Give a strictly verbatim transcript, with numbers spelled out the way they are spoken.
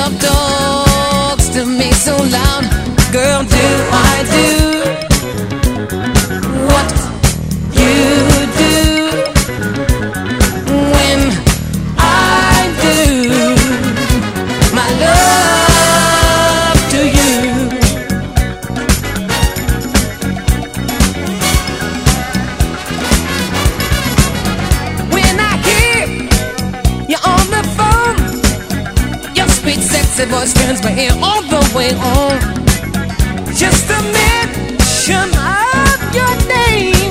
love talks to me so loud. Girl, do I do what you do when I do my love to you? When I hear you on the phone, your sweet sexy voice turns my ear all the way on. Just a mention of your name